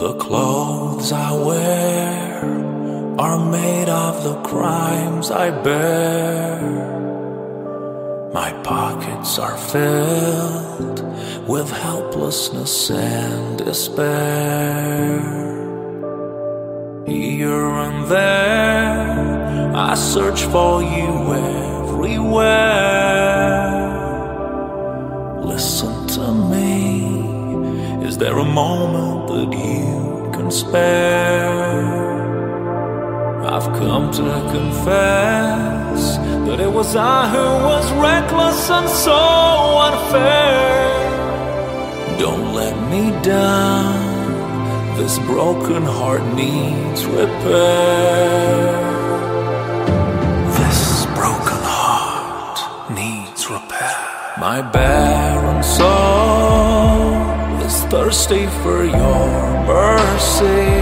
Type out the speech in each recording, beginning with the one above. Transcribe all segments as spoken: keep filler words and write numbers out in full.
The clothes I wear are made of the crimes I bear. My pockets are filled with helplessness and despair. Here and there, I search for you everywhere. Listen to me, is there a moment that you can spare? I've come to confess that it was I who was reckless and so unfair. Don't let me down, this broken heart needs repair. This broken heart needs repair. My barren soul is thirsty for your mercy.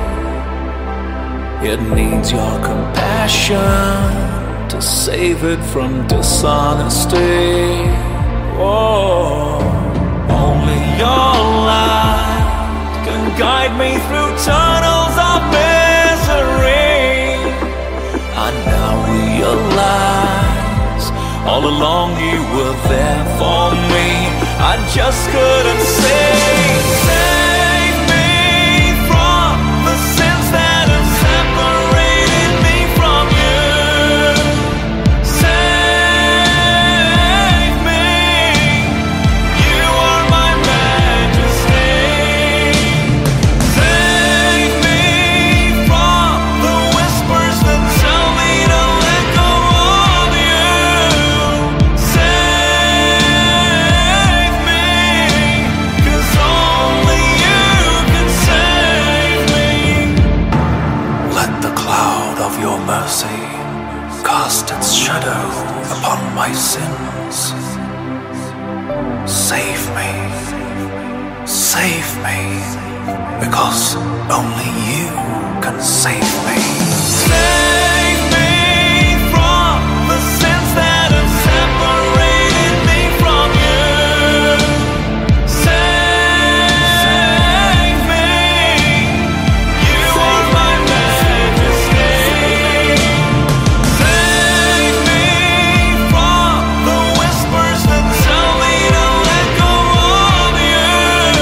It needs your compassion to save it from dishonesty. Oh, only your light can guide me through tunnels of misery. I now realize all along you were there for me. I just couldn't say. Save me from the sins that have separated me from you. Save me, you are my majesty. Save me from the whispers that tell me to let go of you. Save me, 'cause only you can save me. Let the cloud of your mercy cast its shadow upon my sins. Save me, save me, because only you can save me. Save me from the sins that have separated me from you. Save me, you are my majesty. Save me from the whispers that tell me to let go of you.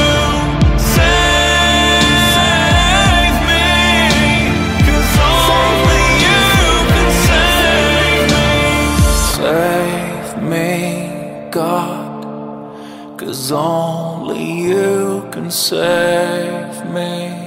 Save me, 'cause only you can save me. Save me, God, 'cause only you can save me.